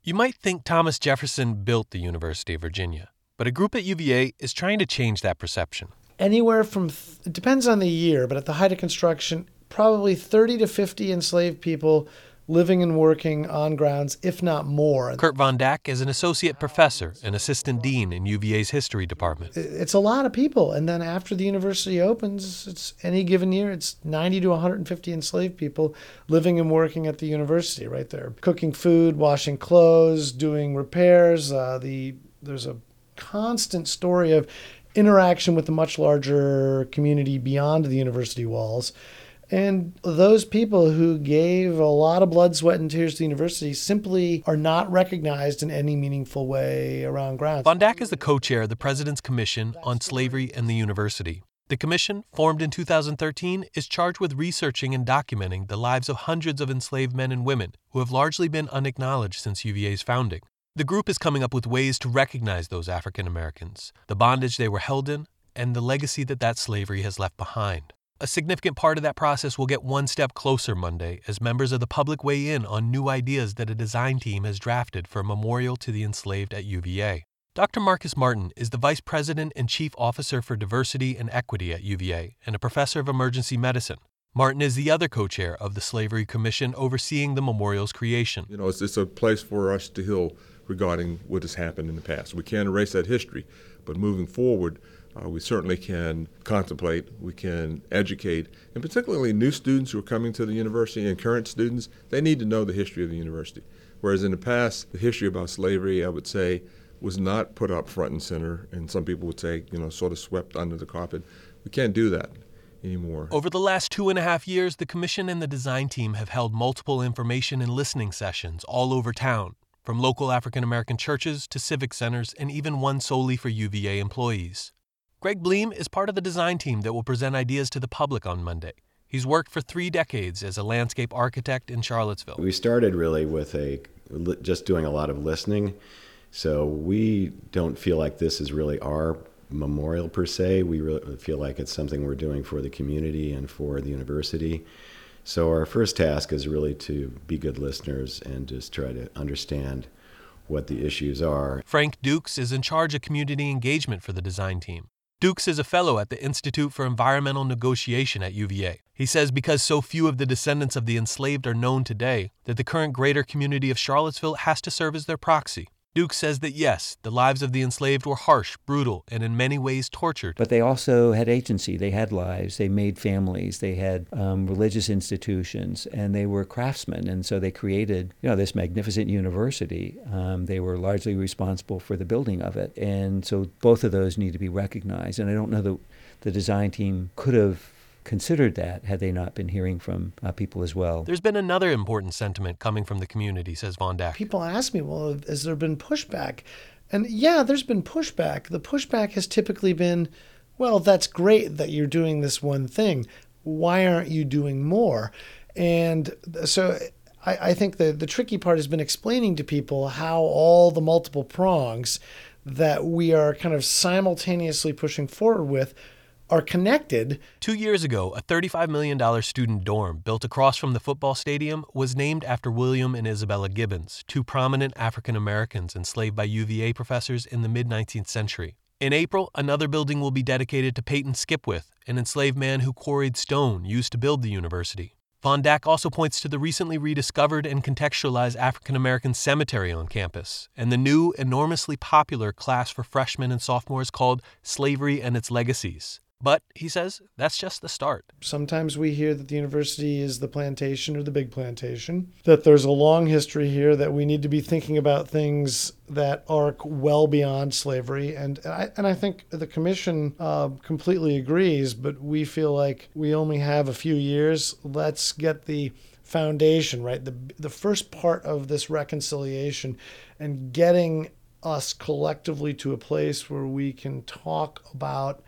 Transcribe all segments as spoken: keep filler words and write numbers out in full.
You might think Thomas Jefferson built the University of Virginia, but a group at U V A is trying to change that perception. Anywhere from, th- it depends on the year, but at the height of construction, probably thirty to fifty enslaved people living and working on grounds, if not more. Kurt Von Dack is an associate professor and assistant dean in U V A's history department. It's a lot of people. And then after the university opens, it's any given year, it's ninety to one hundred fifty enslaved people living and working at the university right there. Cooking food, washing clothes, doing repairs. Uh, the There's a constant story of interaction with the much larger community beyond the university walls. And those people who gave a lot of blood, sweat, and tears to the university simply are not recognized in any meaningful way around grounds. Von Dack is the co-chair of the President's Commission on Slavery and the University. The commission, formed in two thousand thirteen, is charged with researching and documenting the lives of hundreds of enslaved men and women who have largely been unacknowledged since U V A's founding. The group is coming up with ways to recognize those African Americans, the bondage they were held in, and the legacy that that slavery has left behind. A significant part of that process will get one step closer Monday as members of the public weigh in on new ideas that a design team has drafted for a memorial to the enslaved at U V A. Doctor Marcus Martin is the Vice President and Chief Officer for Diversity and Equity at U V A and a professor of emergency medicine. Martin is the other co-chair of the Slavery Commission overseeing the memorial's creation. You know, it's, it's a place for us to heal regarding what has happened in the past. We can't erase that history, but moving forward, Uh, we certainly can contemplate, we can educate, and particularly new students who are coming to the university and current students, they need to know the history of the university. Whereas in the past, the history about slavery, I would say, was not put up front and center, and some people would say, you know, sort of swept under the carpet. We can't do that anymore. Over the last two and a half years, the commission and the design team have held multiple information and listening sessions all over town, from local African American churches to civic centers, and even one solely for U V A employees. Greg Bleem is part of the design team that will present ideas to the public on Monday. He's worked for three decades as a landscape architect in Charlottesville. We started really with a just doing a lot of listening. So we don't feel like this is really our memorial per se. We really feel like it's something we're doing for the community and for the university. So our first task is really to be good listeners and just try to understand what the issues are. Frank Dukes is in charge of community engagement for the design team. Dukes is a fellow at the Institute for Environmental Negotiation at U V A. He says because so few of the descendants of the enslaved are known today, that the current greater community of Charlottesville has to serve as their proxy. Dukes says that yes, the lives of the enslaved were harsh, brutal, and in many ways tortured. But they also had agency. They had lives. They made families. They had um, religious institutions, and they were craftsmen. And so they created, you know, this magnificent university. Um, they were largely responsible for the building of it. And so both of those need to be recognized. And I don't know that the design team could have considered that had they not been hearing from uh, people as well. There's been another important sentiment coming from the community, says Von Dack. People ask me, well, has there been pushback? And yeah, there's been pushback. The pushback has typically been, well, that's great that you're doing this one thing. Why aren't you doing more? And so I, I think the, the tricky part has been explaining to people how all the multiple prongs that we are kind of simultaneously pushing forward with are connected. Two years ago, a thirty-five million dollars student dorm built across from the football stadium was named after William and Isabella Gibbons, two prominent African Americans enslaved by U V A professors in the mid-nineteenth century. In April, another building will be dedicated to Peyton Skipwith, an enslaved man who quarried stone used to build the university. Von Dack also points to the recently rediscovered and contextualized African American cemetery on campus and the new, enormously popular class for freshmen and sophomores called Slavery and Its Legacies. But, he says, that's just the start. Sometimes we hear that the university is the plantation or the big plantation, that there's a long history here, that we need to be thinking about things that are well beyond slavery. And I, and I think the commission uh, completely agrees, but we feel like we only have a few years. Let's get the foundation, right? The, the first part of this reconciliation and getting us collectively to a place where we can talk about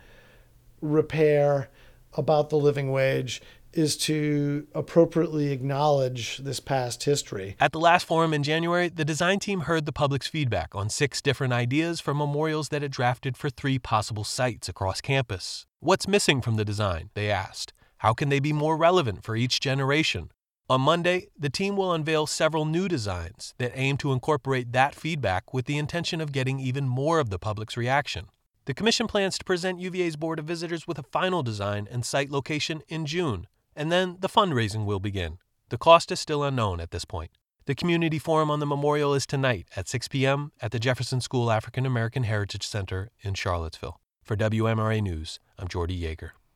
repair, about the living wage, is to appropriately acknowledge this past history. At the last forum in January, the design team heard the public's feedback on six different ideas for memorials that it drafted for three possible sites across campus. What's missing from the design, they asked. How can they be more relevant for each generation? On Monday, the team will unveil several new designs that aim to incorporate that feedback with the intention of getting even more of the public's reaction. The Commission plans to present U V A's Board of Visitors with a final design and site location in June, and then the fundraising will begin. The cost is still unknown at this point. The community forum on the memorial is tonight at six p.m. at the Jefferson School African American Heritage Center in Charlottesville. For W M R A News, I'm Jordy Yeager.